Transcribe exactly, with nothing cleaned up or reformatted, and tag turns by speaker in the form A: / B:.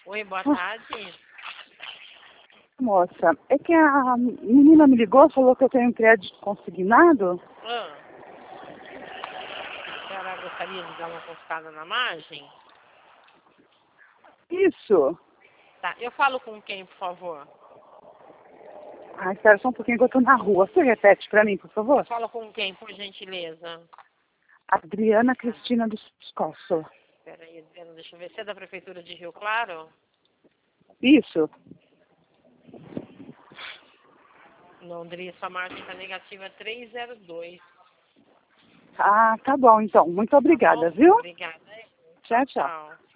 A: Oi, boa tarde.
B: Moça, é que a menina me ligou, falou que eu tenho um crédito consignado.
A: Ah, a senhora gostaria de dar uma consultada na margem?
B: Isso.
A: Tá, eu falo com quem, por favor?
B: Ah, espera só um pouquinho que eu tô na rua. Você repete pra mim, por
A: Eu
B: favor?
A: falo com quem, por gentileza?
B: Adriana Cristina dos Cosso.
A: Espera aí, Adriana, deixa eu ver. Você é da Prefeitura de Rio Claro?
B: Isso.
A: Londrina, sua margem está negativa três zero dois.
B: Ah, tá bom então. Muito
A: Tá
B: obrigada,
A: bom?
B: viu?
A: Obrigada.
B: Tchau, tchau.
A: Tchau.